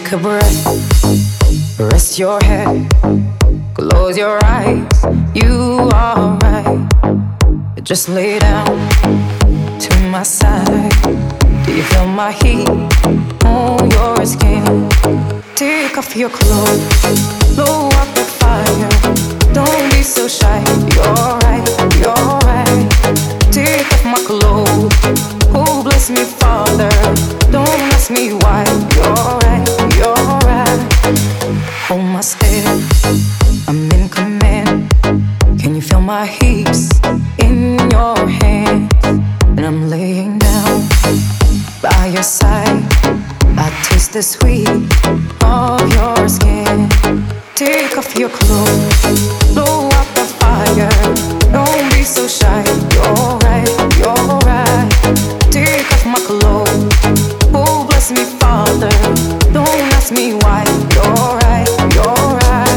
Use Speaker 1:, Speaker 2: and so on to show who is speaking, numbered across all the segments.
Speaker 1: Take a breath, rest your head, close your eyes, you are right. Just lay down to my side. Do you feel my heat on your skin? Take off your clothes, blow up the fire. Don't be so shy, you're right, you're right. Take off my clothes, oh bless me Father. Don't ask me why, you're right, you're right. Hold my step, I'm in command. Can you feel my hips in your hands? And I'm laying down by your side. I taste the sweet of your skin. Take off your clothes, blow up the fire. Don't be so shy, you're right, you're right. Take off my clothes, oh bless me Father. Don't ask me why, you're right, you're right.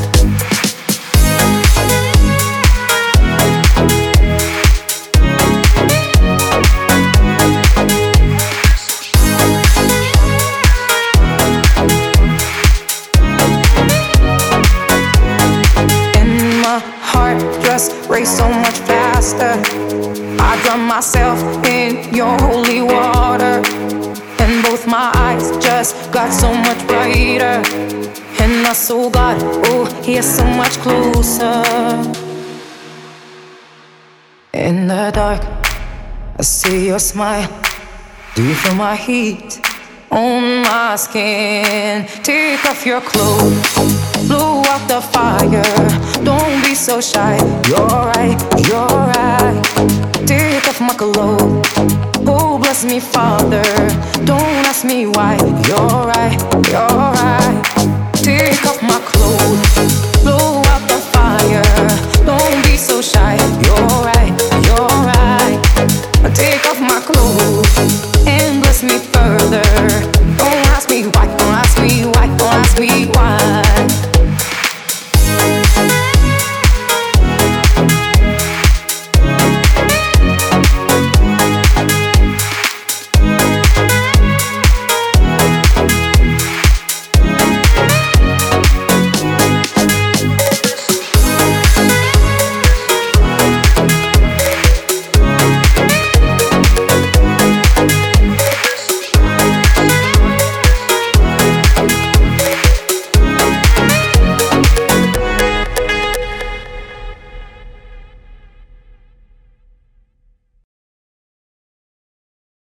Speaker 1: Race so much faster. I drown myself in your holy water, and both my eyes just got so much brighter. And my soul got, oh, here so much closer. In the dark, I see your smile. Do you feel my heat on my skin? Take off your clothes, blow out the fire. Don't be so shy, you're right, you're right. Take off my clothes, oh bless me Father. Don't ask me why, you're